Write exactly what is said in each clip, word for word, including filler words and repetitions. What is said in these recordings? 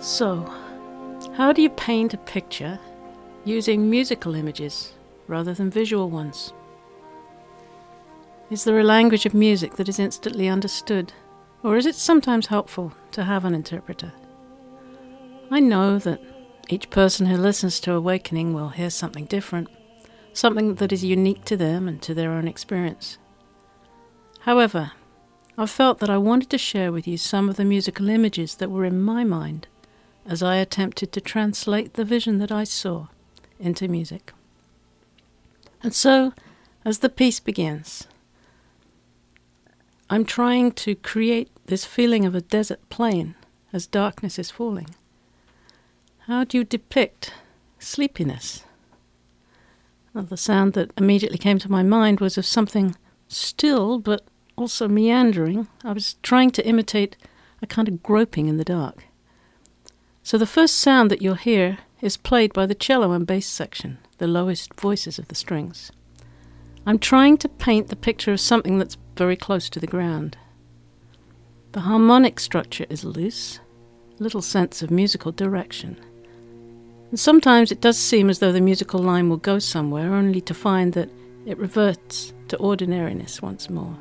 So, how do you paint a picture using musical images rather than visual ones? Is there a language of music that is instantly understood, or is it sometimes helpful to have an interpreter? I know that each person who listens to Awakening will hear something different, something that is unique to them and to their own experience. However, I felt that I wanted to share with you some of the musical images that were in my mind as I attempted to translate the vision that I saw into music. And so, as the piece begins, I'm trying to create this feeling of a desert plain as darkness is falling. How do you depict sleepiness? Well, the sound that immediately came to my mind was of something still but also meandering. I was trying to imitate a kind of groping in the dark. So the first sound that you'll hear is played by the cello and bass section, the lowest voices of the strings. I'm trying to paint the picture of something that's very close to the ground. The harmonic structure is loose, little sense of musical direction. And sometimes it does seem as though the musical line will go somewhere, only to find that it reverts to ordinariness once more.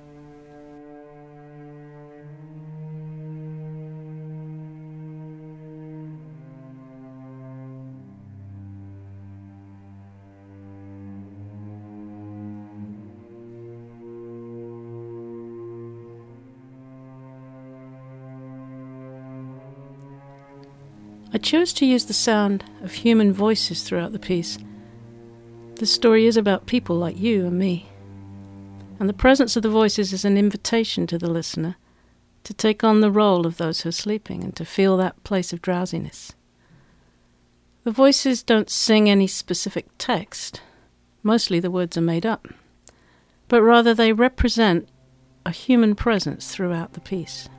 I chose to use the sound of human voices throughout the piece. The story is about people like you and me, and the presence of the voices is an invitation to the listener to take on the role of those who are sleeping and to feel that place of drowsiness. The voices don't sing any specific text. Mostly the words are made up, but rather they represent a human presence throughout the piece.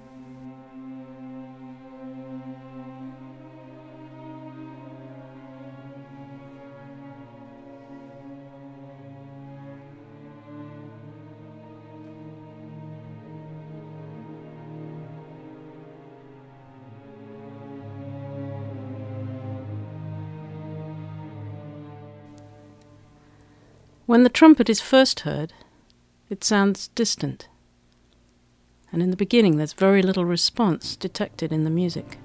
When the trumpet is first heard, it sounds distant, and in the beginning there's very little response detected in the music.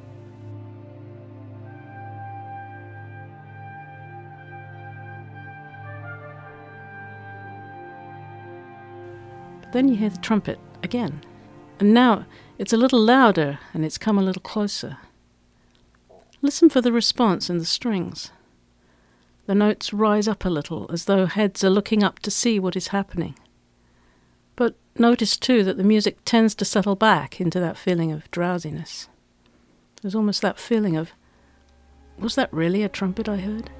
But then you hear the trumpet again, and now it's a little louder and it's come a little closer. Listen for the response in the strings. The notes rise up a little, as though heads are looking up to see what is happening. But notice too that the music tends to settle back into that feeling of drowsiness. There's almost that feeling of, was that really a trumpet I heard?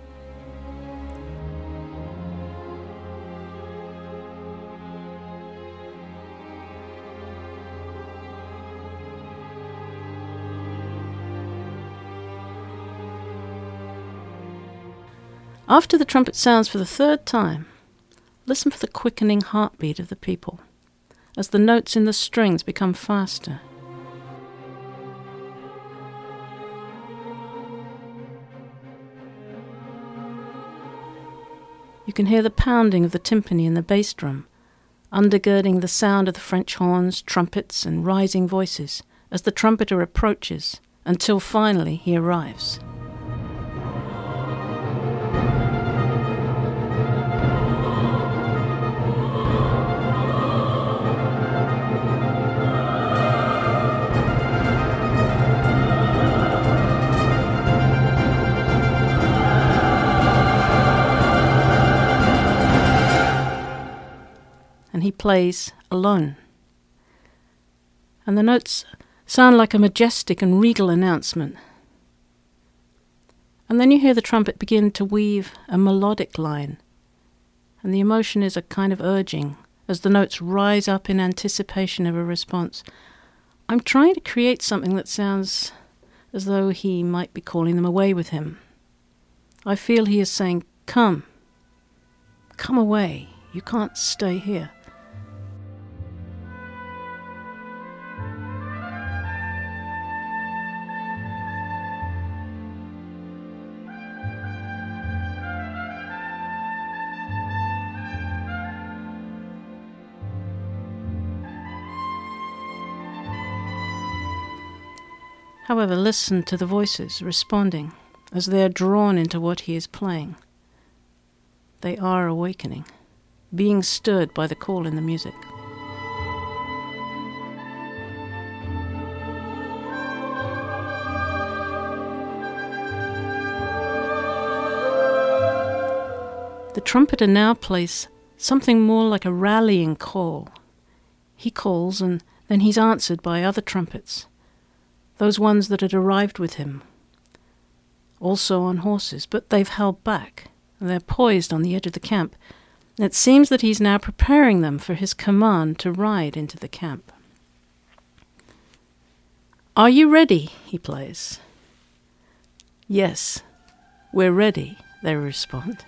After the trumpet sounds for the third time, listen for the quickening heartbeat of the people as the notes in the strings become faster. You can hear the pounding of the timpani and the bass drum, undergirding the sound of the French horns, trumpets, and rising voices as the trumpeter approaches until finally he arrives. And he plays alone. And the notes sound like a majestic and regal announcement. And then you hear the trumpet begin to weave a melodic line, and the emotion is a kind of urging as the notes rise up in anticipation of a response. I'm trying to create something that sounds as though he might be calling them away with him. I feel he is saying, "Come, come away, you can't stay here." However, listen to the voices responding as they are drawn into what he is playing. They are awakening, being stirred by the call in the music. The trumpeter now plays something more like a rallying call. He calls and then he's answered by other trumpets, those ones that had arrived with him, also on horses, but they've held back, and they're poised on the edge of the camp. And it seems that he's now preparing them for his command to ride into the camp. "Are you ready?" he plays. "Yes, we're ready," they respond.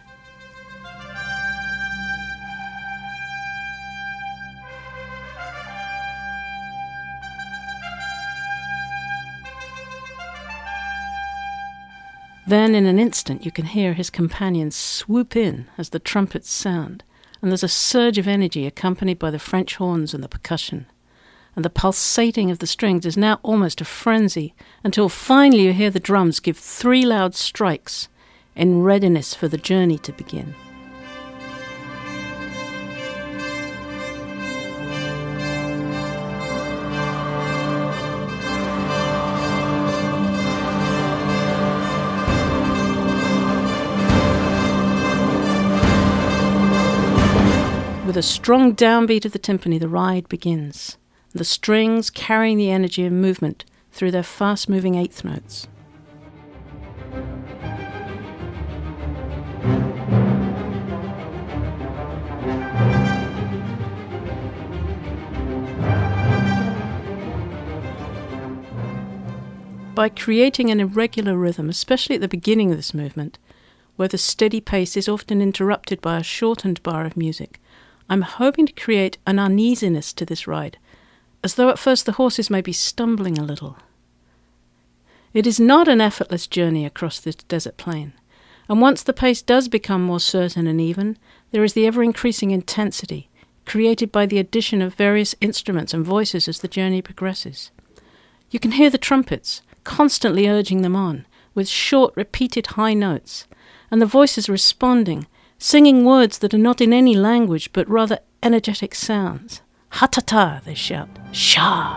Then in an instant you can hear his companions swoop in as the trumpets sound, and there's a surge of energy accompanied by the French horns and the percussion. And the pulsating of the strings is now almost a frenzy, until finally you hear the drums give three loud strikes in readiness for the journey to begin. With a strong downbeat of the timpani, the ride begins, the strings carrying the energy of movement through their fast-moving eighth notes. By creating an irregular rhythm, especially at the beginning of this movement, where the steady pace is often interrupted by a shortened bar of music, I'm hoping to create an uneasiness to this ride, as though at first the horses may be stumbling a little. It is not an effortless journey across this desert plain, and once the pace does become more certain and even, there is the ever-increasing intensity, created by the addition of various instruments and voices as the journey progresses. You can hear the trumpets, constantly urging them on, with short, repeated high notes, and the voices responding, singing words that are not in any language, but rather energetic sounds. Ha-ta-ta, they shout. Sha!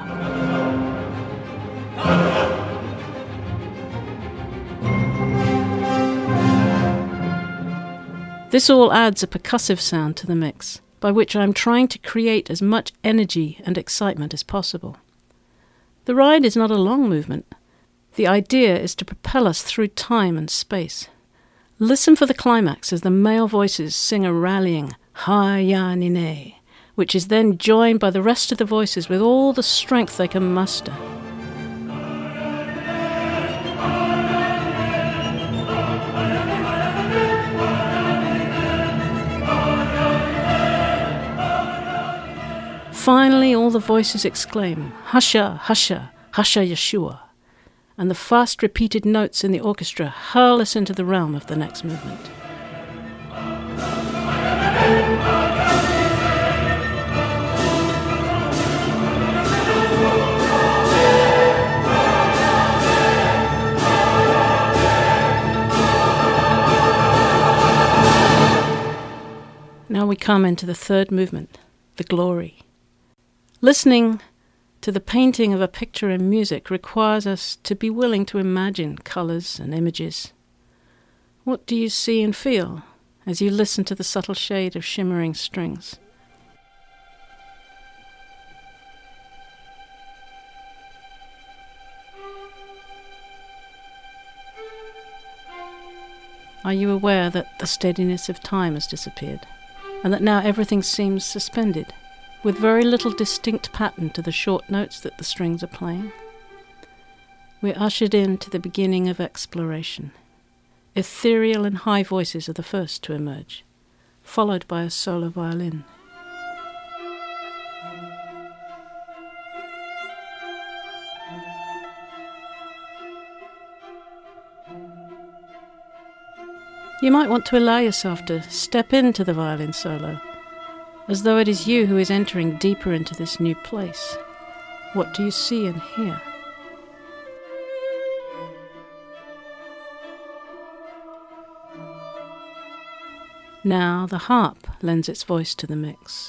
This all adds a percussive sound to the mix, by which I am trying to create as much energy and excitement as possible. The ride is not a long movement. The idea is to propel us through time and space. Listen for the climax as the male voices sing a rallying Ha-ya-ni-ne, which is then joined by the rest of the voices with all the strength they can muster. Finally, all the voices exclaim, Hasha, Hasha, Hasha Yeshua, and the fast repeated notes in the orchestra hurl us into the realm of the next movement. Now we come into the third movement, the glory. Listening to the painting of a picture in music requires us to be willing to imagine colours and images. What do you see and feel as you listen to the subtle shade of shimmering strings? Are you aware that the steadiness of time has disappeared, and that now everything seems suspended, with very little distinct pattern to the short notes that the strings are playing? We're ushered into the beginning of exploration. Ethereal and high voices are the first to emerge, followed by a solo violin. You might want to allow yourself to step into the violin solo, as though it is you who is entering deeper into this new place. What do you see and hear? Now the harp lends its voice to the mix.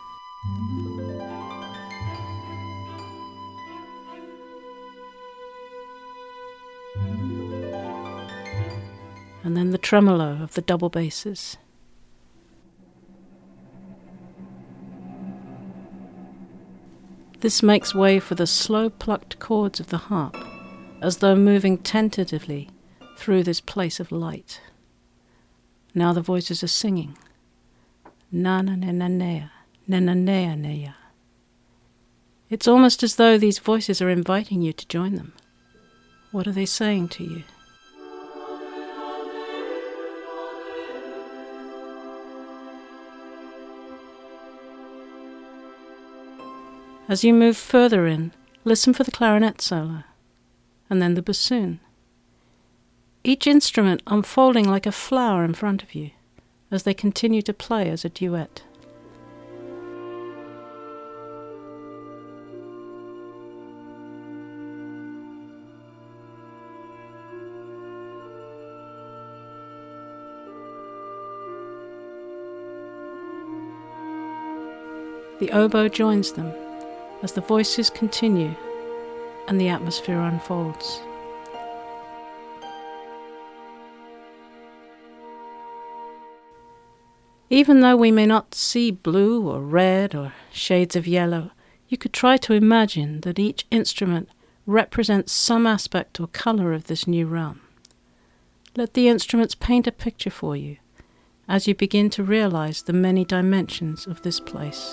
And then the tremolo of the double basses. This makes way for the slow plucked chords of the harp, as though moving tentatively through this place of light. Now the voices are singing. Na na na na na na na na na. It's almost as though these voices are inviting you to join them. What are they saying to you? As you move further in, listen for the clarinet solo, and then the bassoon. Each instrument unfolding like a flower in front of you, as they continue to play as a duet. The oboe joins them, as the voices continue and the atmosphere unfolds. Even though we may not see blue or red or shades of yellow, you could try to imagine that each instrument represents some aspect or colour of this new realm. Let the instruments paint a picture for you as you begin to realise the many dimensions of this place.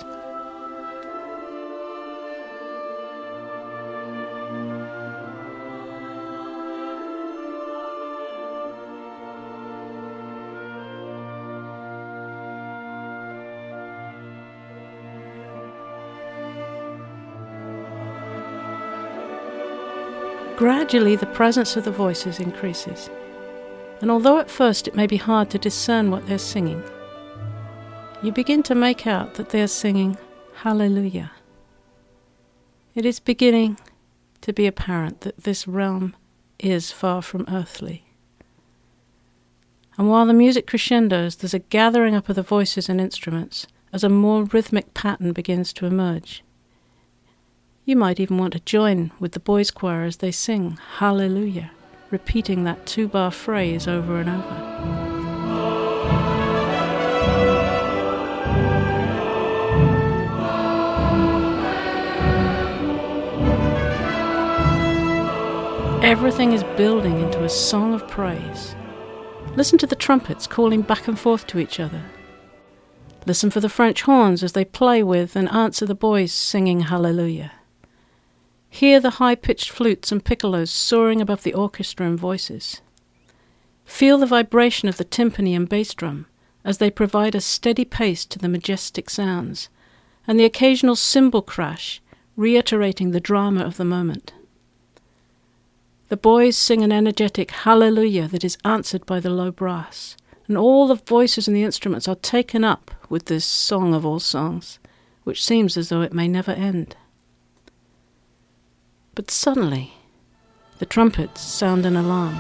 Gradually, the presence of the voices increases, and although at first it may be hard to discern what they're singing, you begin to make out that they are singing Hallelujah. It is beginning to be apparent that this realm is far from earthly. And while the music crescendos, there's a gathering up of the voices and instruments as a more rhythmic pattern begins to emerge. You might even want to join with the boys' choir as they sing Hallelujah, repeating that two-bar phrase over and over. Everything is building into a song of praise. Listen to the trumpets calling back and forth to each other. Listen for the French horns as they play with and answer the boys singing Hallelujah. Hear the high-pitched flutes and piccolos soaring above the orchestra and voices. Feel the vibration of the timpani and bass drum as they provide a steady pace to the majestic sounds, and the occasional cymbal crash reiterating the drama of the moment. The boys sing an energetic hallelujah that is answered by the low brass, and all the voices and the instruments are taken up with this song of all songs, which seems as though it may never end. But suddenly, the trumpets sound an alarm.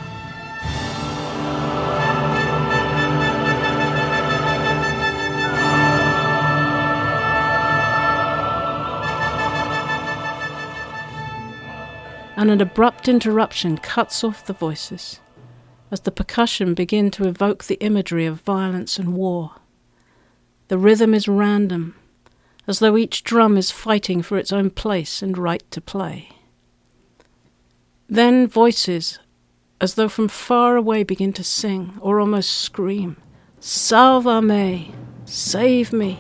And an abrupt interruption cuts off the voices, as the percussion begin to evoke the imagery of violence and war. The rhythm is random, as though each drum is fighting for its own place and right to play. Then voices, as though from far away, begin to sing, or almost scream, Salva me, save me.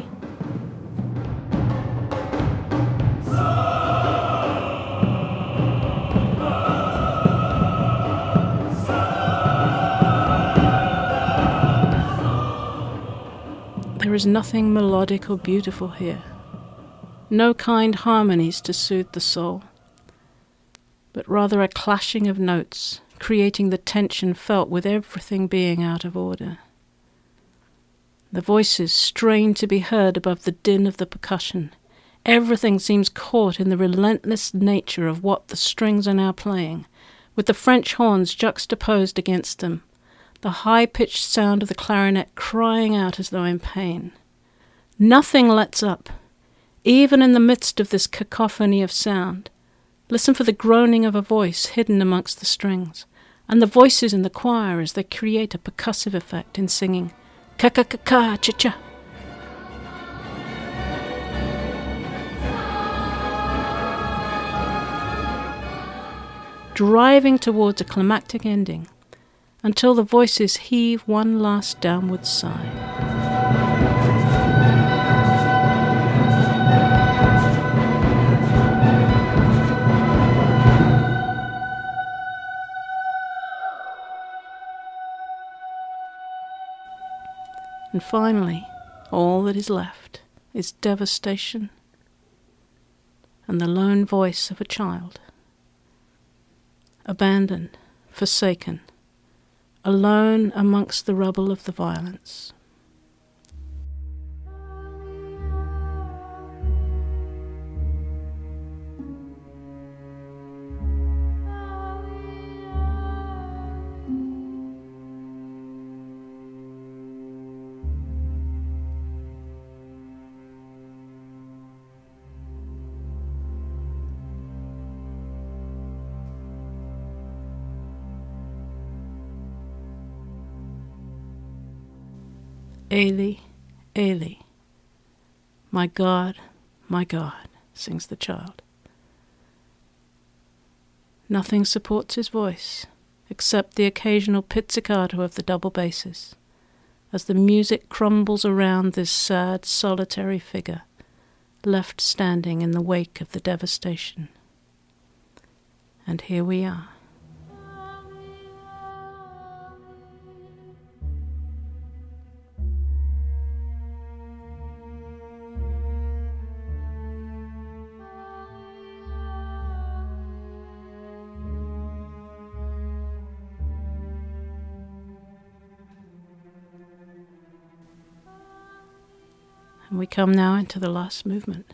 There is nothing melodic or beautiful here, no kind harmonies to soothe the soul, but rather a clashing of notes, creating the tension felt with everything being out of order. The voices strain to be heard above the din of the percussion. Everything seems caught in the relentless nature of what the strings are now playing, with the French horns juxtaposed against them, the high-pitched sound of the clarinet crying out as though in pain. Nothing lets up, even in the midst of this cacophony of sound. Listen for the groaning of a voice hidden amongst the strings, and the voices in the choir as they create a percussive effect in singing ka-ka-ka-ka-cha-cha. Driving towards a climactic ending until the voices heave one last downward sigh. And finally, all that is left is devastation and the lone voice of a child. Abandoned, forsaken, alone amongst the rubble of the violence. Eli, Eli, my God, my God, sings the child. Nothing supports his voice except the occasional pizzicato of the double basses, as the music crumbles around this sad, solitary figure, left standing in the wake of the devastation. And here we are. And we come now into the last movement.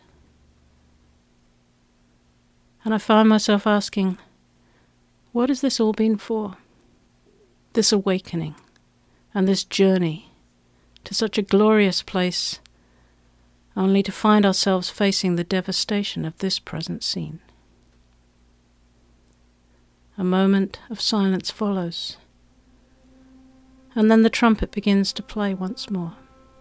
And I find myself asking, what has this all been for? This awakening and this journey to such a glorious place, only to find ourselves facing the devastation of this present scene. A moment of silence follows, and then the trumpet begins to play once more.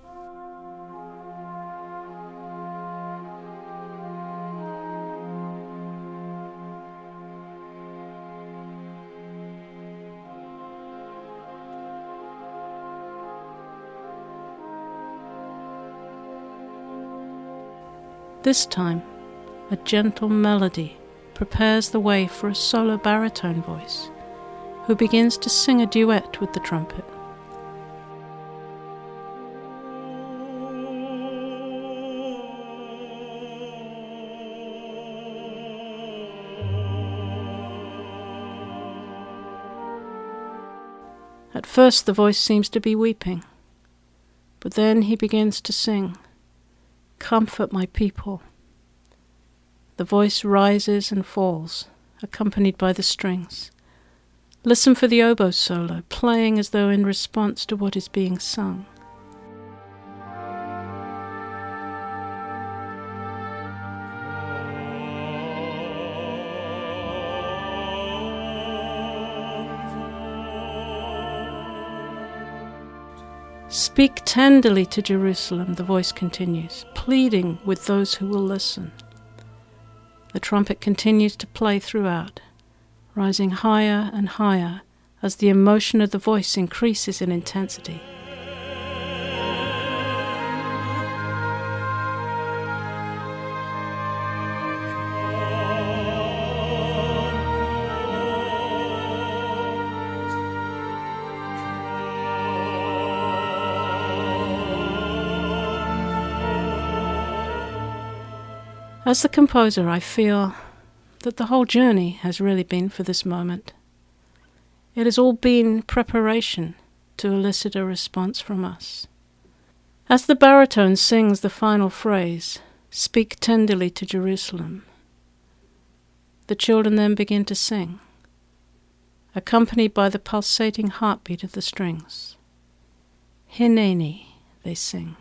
This time, a gentle melody prepares the way for a solo baritone voice, who begins to sing a duet with the trumpet. At first the voice seems to be weeping, but then he begins to sing, "Comfort my people." The voice rises and falls, accompanied by the strings. Listen for the oboe solo, playing as though in response to what is being sung. Speak tenderly to Jerusalem, the voice continues, pleading with those who will listen. The trumpet continues to play throughout, rising higher and higher as the emotion of the voice increases in intensity. As the composer, I feel that the whole journey has really been for this moment. It has all been preparation to elicit a response from us. As the baritone sings the final phrase, "Speak tenderly to Jerusalem," the children then begin to sing, accompanied by the pulsating heartbeat of the strings. Hineni, they sing.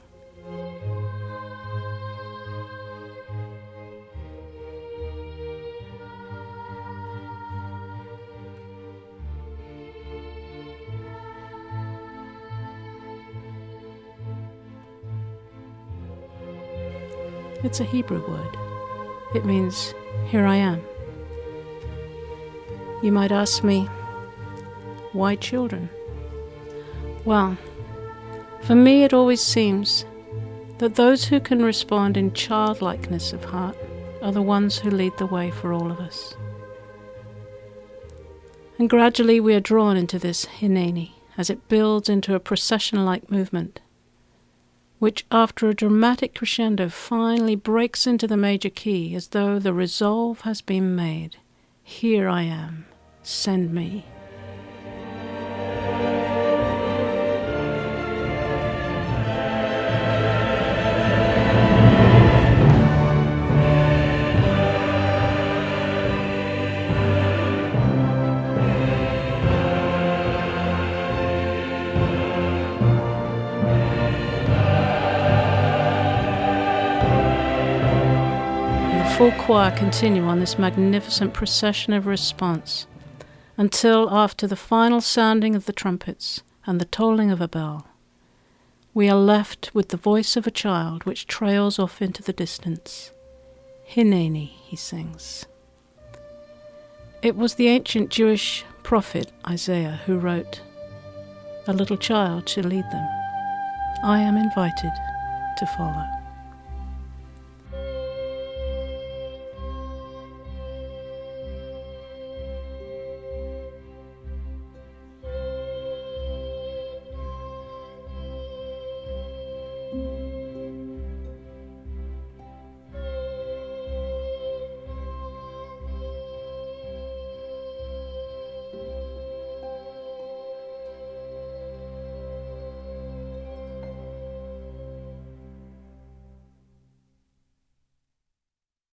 It's a Hebrew word. It means, here I am. You might ask me, why children? Well, for me it always seems that those who can respond in childlikeness of heart are the ones who lead the way for all of us. And gradually we are drawn into this Hineni as it builds into a procession-like movement, which after a dramatic crescendo finally breaks into the major key as though the resolve has been made. Here I am, send me. Full choir continue on this magnificent procession of response until after the final sounding of the trumpets and the tolling of a bell, we are left with the voice of a child which trails off into the distance. Hineni, he sings. It was the ancient Jewish prophet Isaiah who wrote, "A little child shall lead them. I am invited to follow."